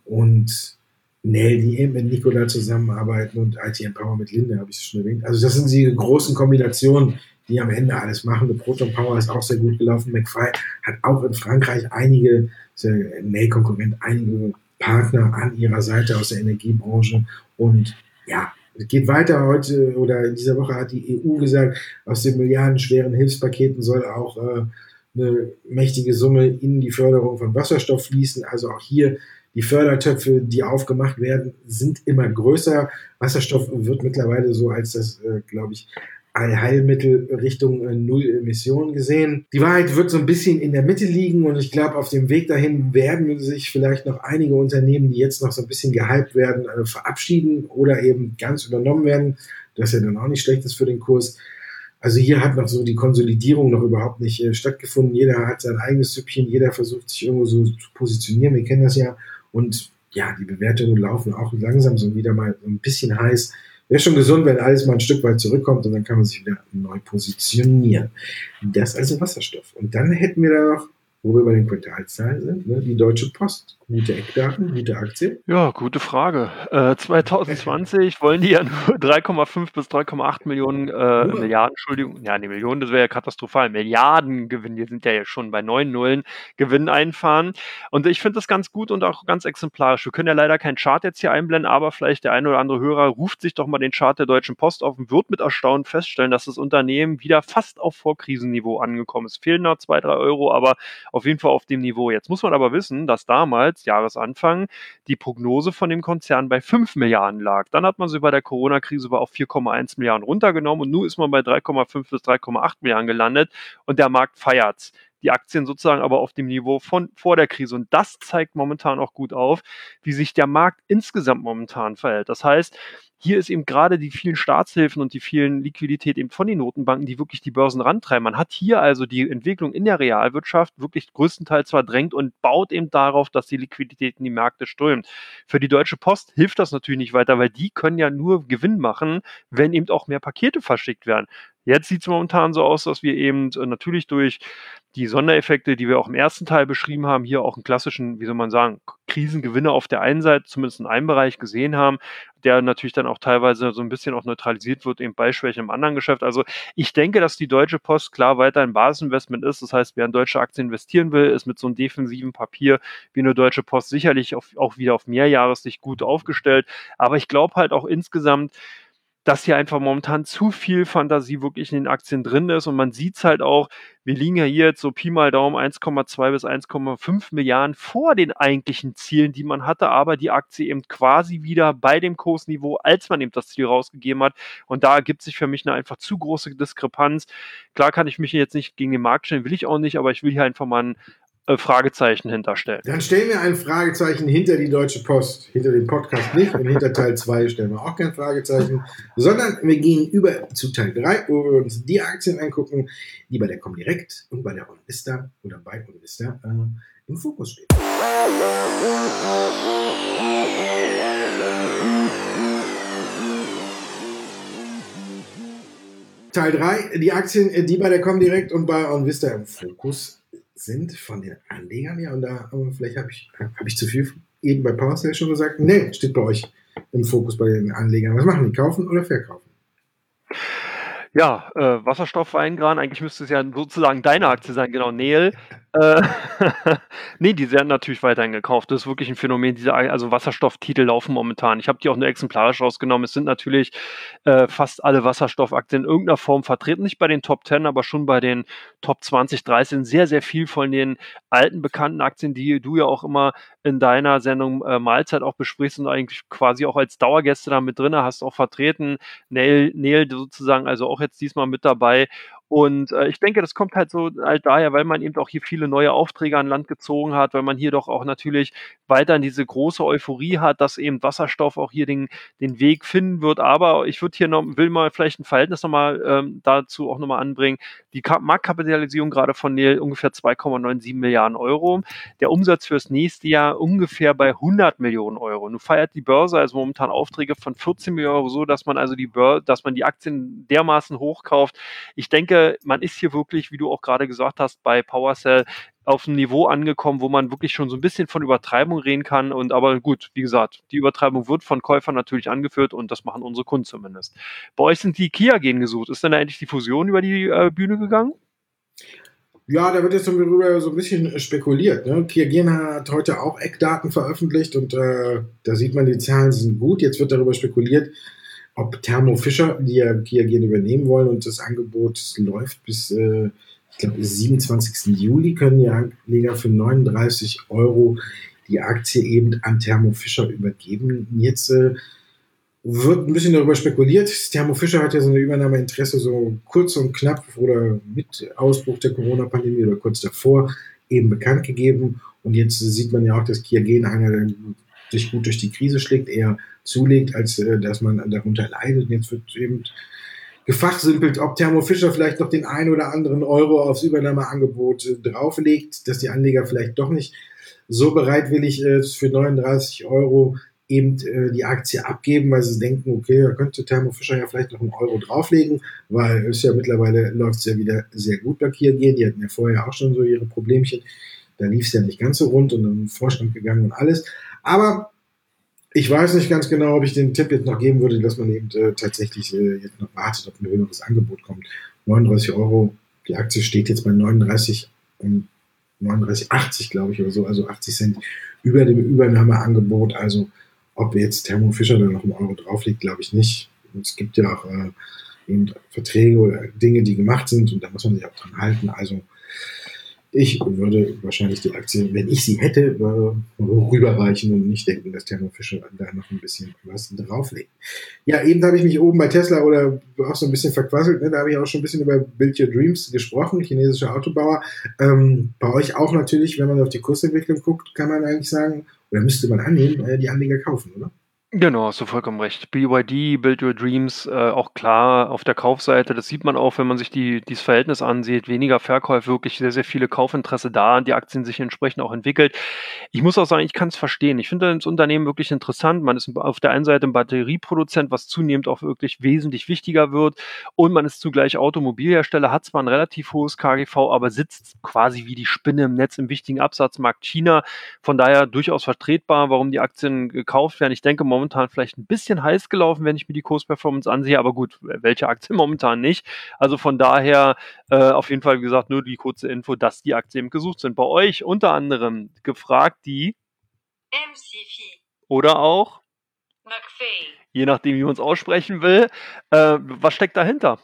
und Nell, die eben mit Nikola zusammenarbeiten und I T M Power mit Linde, habe ich schon erwähnt. Also das sind die großen Kombinationen, die am Ende alles machen. Die Proton Power ist auch sehr gut gelaufen. McPhy hat auch in Frankreich einige, Nell-Konkurrent, einige Partner an ihrer Seite aus der Energiebranche. Und ja, es geht weiter. Heute oder in dieser Woche hat die E U gesagt, aus den milliardenschweren Hilfspaketen soll auch äh, eine mächtige Summe in die Förderung von Wasserstoff fließen. Also auch hier die Fördertöpfe, die aufgemacht werden, sind immer größer. Wasserstoff wird mittlerweile so als das, äh, glaube ich, Allheilmittel Richtung äh, Null Emissionen gesehen. Die Wahrheit wird so ein bisschen in der Mitte liegen und ich glaube, auf dem Weg dahin werden sich vielleicht noch einige Unternehmen, die jetzt noch so ein bisschen gehypt werden, äh, verabschieden oder eben ganz übernommen werden. Das ja dann auch nicht schlecht ist für den Kurs. Also hier hat noch so die Konsolidierung noch überhaupt nicht äh, stattgefunden. Jeder hat sein eigenes Süppchen, jeder versucht sich irgendwo so zu positionieren. Wir kennen das ja. Und ja, die Bewertungen laufen auch langsam so wieder mal so ein bisschen heiß. Wäre schon gesund, wenn alles mal ein Stück weit zurückkommt und dann kann man sich wieder neu positionieren. Das also Wasserstoff. Und dann hätten wir da noch, wo wir bei den Quartalszahlen sind, ne, die Deutsche Post. Gute Eckdaten, gute Aktie. Ja, gute Frage. Äh, zwanzig zwanzig wollen die ja nur drei Komma fünf bis drei Komma acht Millionen äh, Nur. Milliarden, Entschuldigung, ja, die Millionen, das wäre ja katastrophal. Milliarden Gewinn, wir sind ja jetzt schon bei neun Nullen Gewinn einfahren. Und ich finde das ganz gut und auch ganz exemplarisch. Wir können ja leider keinen Chart jetzt hier einblenden, aber vielleicht der ein oder andere Hörer ruft sich doch mal den Chart der Deutschen Post auf und wird mit Erstaunen feststellen, dass das Unternehmen wieder fast auf Vorkrisenniveau angekommen ist. Fehlen noch zwei, drei Euro, aber auf jeden Fall auf dem Niveau. Jetzt muss man aber wissen, dass damals, Jahresanfang, die Prognose von dem Konzern bei fünf Milliarden lag. Dann hat man sie bei der Corona-Krise auf vier Komma eins Milliarden runtergenommen und nun ist man bei drei Komma fünf bis drei Komma acht Milliarden gelandet und der Markt feiert's. Die Aktien sozusagen aber auf dem Niveau von vor der Krise. Und das zeigt momentan auch gut auf, wie sich der Markt insgesamt momentan verhält. Das heißt, hier ist eben gerade die vielen Staatshilfen und die vielen Liquidität eben von den Notenbanken, die wirklich die Börsen rantreiben. Man hat hier also die Entwicklung in der Realwirtschaft wirklich größtenteils verdrängt und baut eben darauf, dass die Liquidität in die Märkte strömt. Für die Deutsche Post hilft das natürlich nicht weiter, weil die können ja nur Gewinn machen, wenn eben auch mehr Pakete verschickt werden. Jetzt sieht es momentan so aus, dass wir eben äh, natürlich durch die Sondereffekte, die wir auch im ersten Teil beschrieben haben, hier auch einen klassischen, wie soll man sagen, Krisengewinner auf der einen Seite, zumindest in einem Bereich gesehen haben, der natürlich dann auch teilweise so ein bisschen auch neutralisiert wird, eben bei Schwäche im anderen Geschäft. Also ich denke, dass die Deutsche Post klar weiter ein Basisinvestment ist. Das heißt, wer in deutsche Aktien investieren will, ist mit so einem defensiven Papier wie eine Deutsche Post sicherlich auf, auch wieder auf Mehrjahressicht gut aufgestellt. Aber ich glaube halt auch insgesamt, dass hier einfach momentan zu viel Fantasie wirklich in den Aktien drin ist und man sieht es halt auch, wir liegen ja hier jetzt so Pi mal Daumen eins Komma zwei bis eins Komma fünf Milliarden vor den eigentlichen Zielen, die man hatte, aber die Aktie eben quasi wieder bei dem Kursniveau, als man eben das Ziel rausgegeben hat und da ergibt sich für mich eine einfach zu große Diskrepanz. Klar kann ich mich jetzt nicht gegen den Markt stellen, will ich auch nicht, aber ich will hier einfach mal ein äh, Fragezeichen hinterstellen. Dann stellen wir ein Fragezeichen hinter die Deutsche Post, hinter den Podcast nicht, und hinter Teil zwei stellen wir auch kein Fragezeichen, sondern wir gehen über zu Teil drei, wo wir uns die Aktien angucken, die bei der Comdirect und bei der OnVista oder bei OnVista äh, im Fokus stehen. Teil drei, die Aktien, die bei der Comdirect und bei OnVista im Fokus sind von den Anlegern. Ja, und da vielleicht habe ich, hab ich zu viel eben bei PowerSale schon gesagt. Nee, steht bei euch im Fokus bei den Anlegern. Was machen die? Kaufen oder verkaufen? Ja, äh, Wasserstoff-Weingran, eigentlich müsste es ja sozusagen deine Aktie sein, genau, Nel. Äh, nee, die werden natürlich weiterhin gekauft. Das ist wirklich ein Phänomen. Diese, also Wasserstofftitel laufen momentan. Ich habe die auch nur exemplarisch rausgenommen. Es sind natürlich äh, fast alle Wasserstoffaktien in irgendeiner Form vertreten. Nicht bei den Top zehn, aber schon bei den Top zwanzig, dreißig. Sind sehr, sehr viel von den alten, bekannten Aktien, die du ja auch immer in deiner Sendung äh, Mahlzeit auch besprichst und eigentlich quasi auch als Dauergäste da mit drin hast, auch vertreten. Nel, Nel sozusagen, also auch jetzt diesmal mit dabei. Und äh, ich denke, das kommt halt so halt daher, weil man eben auch hier viele neue Aufträge an Land gezogen hat, weil man hier doch auch natürlich weiterhin diese große Euphorie hat, dass eben Wasserstoff auch hier den, den Weg finden wird. Aber ich würde hier noch, will mal vielleicht ein Verhältnis nochmal ähm, dazu auch nochmal anbringen. Die Ka- Marktkapitalisierung gerade von Nel ungefähr zwei Komma neunundsiebzig Milliarden Euro. Der Umsatz fürs nächste Jahr ungefähr bei hundert Millionen Euro. Nun feiert die Börse also momentan Aufträge von vierzehn Millionen Euro, so dass man also die Börse, dass man die Aktien dermaßen hochkauft. Ich denke, man ist hier wirklich, wie du auch gerade gesagt hast, bei PowerSale auf einem Niveau angekommen, wo man wirklich schon so ein bisschen von Übertreibung reden kann. Und aber gut, wie gesagt, die Übertreibung wird von Käufern natürlich angeführt und das machen unsere Kunden zumindest. Bei euch sind die Kia-Gen gesucht. Ist denn da endlich die Fusion über die äh, Bühne gegangen? Ja, da wird jetzt darüber so ein bisschen spekuliert. Ne? Kia-Gen hat heute auch Eckdaten veröffentlicht und äh, da sieht man, die Zahlen sind gut. Jetzt wird darüber spekuliert, ob Thermo Fisher, die ja Kia-Gen übernehmen wollen, und das Angebot läuft bis, äh, ich glaube, bis siebenundzwanzigsten Juli, können die Anleger für neununddreißig Euro die Aktie eben an Thermo Fisher übergeben. Jetzt äh, wird ein bisschen darüber spekuliert. Thermo Fisher hat ja so eine Übernahmeinteresse so kurz und knapp oder mit Ausbruch der Corona-Pandemie oder kurz davor eben bekannt gegeben. Und jetzt sieht man ja auch, dass Kia-Gen einer, der sich gut durch die Krise schlägt, eher zulegt, als äh, dass man darunter leidet. Und jetzt wird eben gefachsimpelt, ob Thermo Fisher vielleicht noch den einen oder anderen Euro aufs Übernahmeangebot äh, drauflegt, dass die Anleger vielleicht doch nicht so bereitwillig äh, für neununddreißig Euro eben äh, die Aktie abgeben, weil sie denken, okay, da könnte Thermo Fisher ja vielleicht noch einen Euro drauflegen, weil es ja mittlerweile läuft es ja wieder sehr gut bei Kia-Gen. Die hatten ja vorher auch schon so ihre Problemchen. Da lief es ja nicht ganz so rund und dann in den Vorstand gegangen und alles. Aber ich weiß nicht ganz genau, ob ich den Tipp jetzt noch geben würde, dass man eben äh, tatsächlich äh, jetzt noch wartet, ob ein höheres Angebot kommt. neununddreißig Euro, die Aktie steht jetzt bei neununddreißig, um neununddreißig achtzig, glaube ich, oder so, also achtzig Cent über dem Übernahmeangebot. Also ob jetzt Thermo Fisher da noch einen Euro drauflegt, glaube ich nicht. Und es gibt ja auch äh, eben Verträge oder Dinge, die gemacht sind und da muss man sich auch dran halten. Also ich würde wahrscheinlich die Aktie, wenn ich sie hätte, äh, rüberreichen und nicht denken, dass Thermo Fisher da noch ein bisschen was drauflegt. Ja, eben habe ich mich oben bei Tesla oder auch so ein bisschen verquasselt. Ne? Da habe ich auch schon ein bisschen über Build Your Dreams gesprochen, chinesischer Autobauer. Ähm, bei euch auch natürlich, wenn man auf die Kursentwicklung guckt, kann man eigentlich sagen, oder müsste man annehmen, äh, die Anleger kaufen, oder? Genau, hast du vollkommen recht. B Y D, Build Your Dreams, äh, auch klar auf der Kaufseite. Das sieht man auch, wenn man sich die, dieses Verhältnis ansieht. Weniger Verkäufe, wirklich sehr, sehr viele Kaufinteresse da, die Aktien sich entsprechend auch entwickelt. Ich muss auch sagen, ich kann es verstehen. Ich finde das Unternehmen wirklich interessant. Man ist auf der einen Seite ein Batterieproduzent, was zunehmend auch wirklich wesentlich wichtiger wird. Und man ist zugleich Automobilhersteller, hat zwar ein relativ hohes K G V, aber sitzt quasi wie die Spinne im Netz im wichtigen Absatzmarkt China. Von daher durchaus vertretbar, warum die Aktien gekauft werden. Ich denke, momentan vielleicht ein bisschen heiß gelaufen, wenn ich mir die Kursperformance ansehe, aber gut, welche Aktie momentan nicht. Also von daher äh, auf jeden Fall, wie gesagt, nur die kurze Info, dass die Aktien gesucht sind. Bei euch unter anderem gefragt die M C P oder auch McPhee, je nachdem, wie man es aussprechen will. Äh, was steckt dahinter?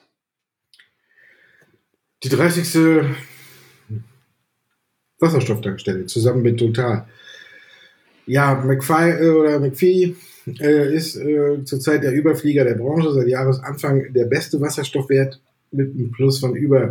Die dreißigste Wasserstofftankstelle zusammen mit Total. Ja, McPhee äh, oder McPhee äh, ist äh, zurzeit der Überflieger der Branche, seit Jahresanfang der beste Wasserstoffwert mit einem Plus von über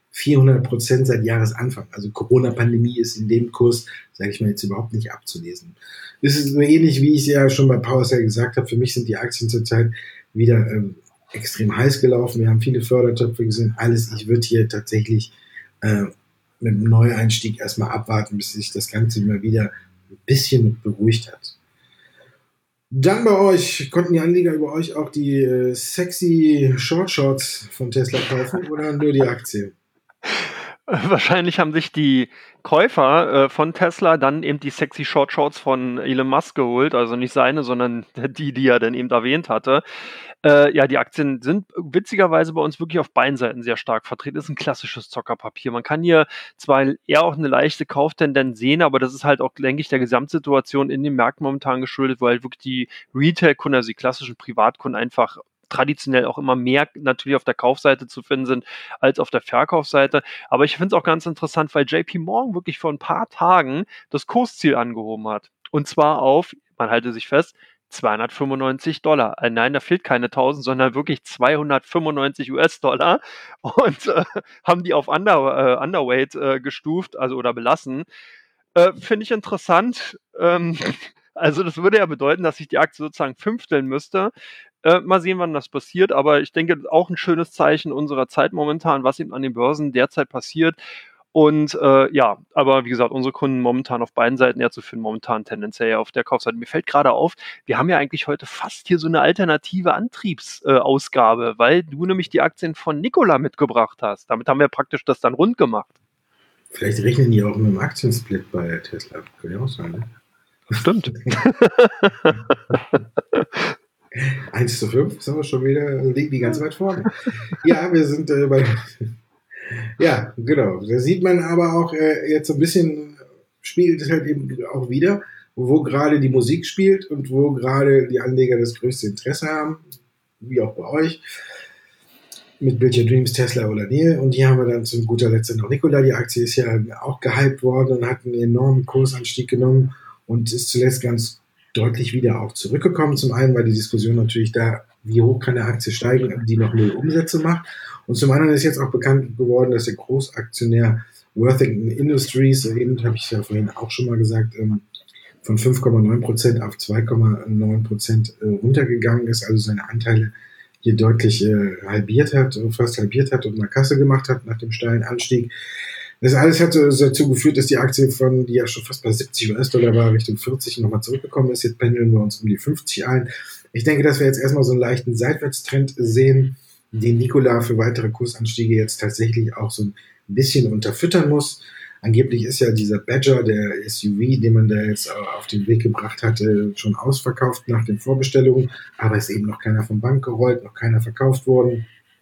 vierhundert Prozent seit Jahresanfang. Also Corona-Pandemie ist in dem Kurs, sage ich mal, jetzt überhaupt nicht abzulesen. Das ist so ähnlich, wie ich es ja schon bei PowerSell gesagt habe. Für mich sind die Aktien zurzeit wieder ähm, extrem heiß gelaufen. Wir haben viele Fördertöpfe gesehen. Alles, ich würde hier tatsächlich äh, mit einem Neueinstieg erstmal abwarten, bis sich das Ganze immer wieder ein bisschen beruhigt hat. Dann bei euch, konnten die Anleger über euch auch die äh, sexy Short Shorts von Tesla kaufen oder nur die Aktie? Wahrscheinlich haben sich die Käufer äh, von Tesla dann eben die sexy Short Shorts von Elon Musk geholt, also nicht seine, sondern die, die er dann eben erwähnt hatte. Äh, ja, die Aktien sind witzigerweise bei uns wirklich auf beiden Seiten sehr stark vertreten. Ist ein klassisches Zockerpapier. Man kann hier zwar eher auch eine leichte Kauftendenz sehen, aber das ist halt auch, denke ich, der Gesamtsituation in den Märkten momentan geschuldet, weil wirklich die Retail-Kunden, also die klassischen Privatkunden einfach traditionell auch immer mehr natürlich auf der Kaufseite zu finden sind als auf der Verkaufsseite. Aber ich finde es auch ganz interessant, weil J P Morgan wirklich vor ein paar Tagen das Kursziel angehoben hat. Und zwar auf, man halte sich fest, zweihundertfünfundneunzig Dollar. Äh, nein, da fehlt keine tausend, sondern wirklich zweihundertfünfundneunzig US-Dollar und äh, haben die auf Under, äh, Underweight äh, gestuft, also oder belassen. Äh, finde ich interessant. Ähm, also das würde ja bedeuten, dass sich die Aktie sozusagen fünfteln müsste. Äh, mal sehen, wann das passiert, aber ich denke, auch ein schönes Zeichen unserer Zeit momentan, was eben an den Börsen derzeit passiert. Und äh, ja, aber wie gesagt, unsere Kunden momentan auf beiden Seiten eher zu finden, momentan tendenziell ja auf der Kaufseite. Mir fällt gerade auf, wir haben ja eigentlich heute fast hier so eine alternative Antriebsausgabe, äh, weil du nämlich die Aktien von Nikola mitgebracht hast. Damit haben wir praktisch das dann rund gemacht. Vielleicht rechnen die auch mit einem Aktiensplit bei Tesla. Kann ja auch sein, ne? Stimmt. eins zu fünf sind wir schon wieder, liegen die ganz weit vorne. Ja, wir sind äh, bei. Ja, genau. Da sieht man aber auch äh, jetzt so ein bisschen, spiegelt es halt eben auch wieder, wo gerade die Musik spielt und wo gerade die Anleger das größte Interesse haben, wie auch bei euch, mit Build Your Dreams, Tesla oder Neil. Und hier haben wir dann zum guter Letzt noch Nikola. Die Aktie ist ja auch gehypt worden und hat einen enormen Kursanstieg genommen und ist zuletzt ganz deutlich wieder auch zurückgekommen. Zum einen war die Diskussion natürlich da, wie hoch kann eine Aktie steigen, die noch null Umsätze macht. Und zum anderen ist jetzt auch bekannt geworden, dass der Großaktionär Worthington Industries, eben habe ich ja vorhin auch schon mal gesagt, von fünf Komma neun Prozent auf zwei Komma neun Prozent runtergegangen ist, also seine Anteile hier deutlich halbiert hat, fast halbiert hat und eine Kasse gemacht hat nach dem steilen Anstieg. Das alles hat dazu geführt, dass die Aktie von, die ja schon fast bei siebzig US-Dollar war, Richtung vierzig nochmal zurückgekommen ist. Jetzt pendeln wir uns um die fünfzig ein. Ich denke, dass wir jetzt erstmal so einen leichten Seitwärtstrend sehen, den Nikola für weitere Kursanstiege jetzt tatsächlich auch so ein bisschen unterfüttern muss. Angeblich ist ja dieser Badger, der S U V, den man da jetzt auf den Weg gebracht hatte, schon ausverkauft nach den Vorbestellungen, aber ist eben noch keiner vom Band gerollt, noch keiner verkauft worden.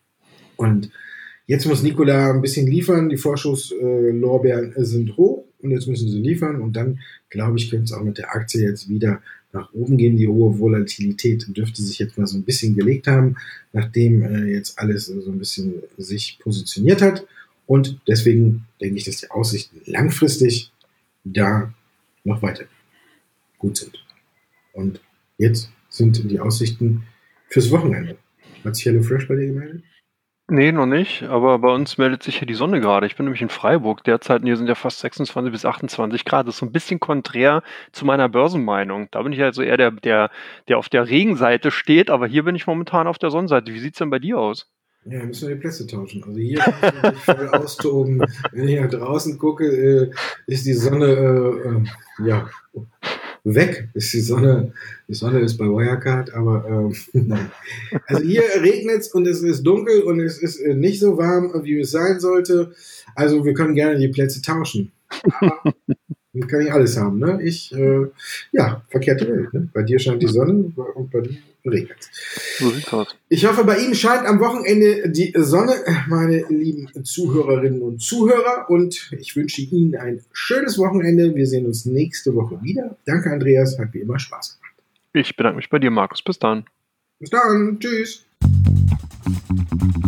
Und jetzt muss Nikola ein bisschen liefern, die Vorschusslorbeeren sind hoch und jetzt müssen sie liefern und dann, glaube ich, könnte es auch mit der Aktie jetzt wieder nach oben gehen. Die hohe Volatilität dürfte sich jetzt mal so ein bisschen gelegt haben, nachdem äh, jetzt alles so ein bisschen sich positioniert hat. Und deswegen denke ich, dass die Aussichten langfristig da noch weiter gut sind. Und jetzt sind die Aussichten fürs Wochenende. Hat sich HelloFresh bei dir gemeldet? Nee, noch nicht, aber bei uns meldet sich hier die Sonne gerade. Ich bin nämlich in Freiburg derzeit und hier sind ja fast sechsundzwanzig bis achtundzwanzig Grad. Das ist so ein bisschen konträr zu meiner Börsenmeinung. Da bin ich also eher der, der, der auf der Regenseite steht, aber hier bin ich momentan auf der Sonnenseite. Wie sieht's denn bei dir aus? Ja, müssen wir die Plätze tauschen. Also hier kann ich mich voll austoben. Wenn ich nach draußen gucke, äh, ist die Sonne äh, äh, ja, weg. Ist die Sonne, die Sonne ist bei Wirecard, aber äh, nein. Also hier regnet es und es ist dunkel und es ist äh, nicht so warm, wie es sein sollte. Also wir können gerne die Plätze tauschen. Aber wir können nicht alles haben, ne? Ich, äh, ja, verkehrte Welt, ne? Bei dir scheint die Sonne und bei dir regnet es. So sieht's aus. Ich hoffe, bei Ihnen scheint am Wochenende die Sonne, meine lieben Zuhörerinnen und Zuhörer. Und ich wünsche Ihnen ein schönes Wochenende. Wir sehen uns nächste Woche wieder. Danke, Andreas. Hat wie immer Spaß gemacht. Ich bedanke mich bei dir, Markus. Bis dann. Bis dann. Tschüss.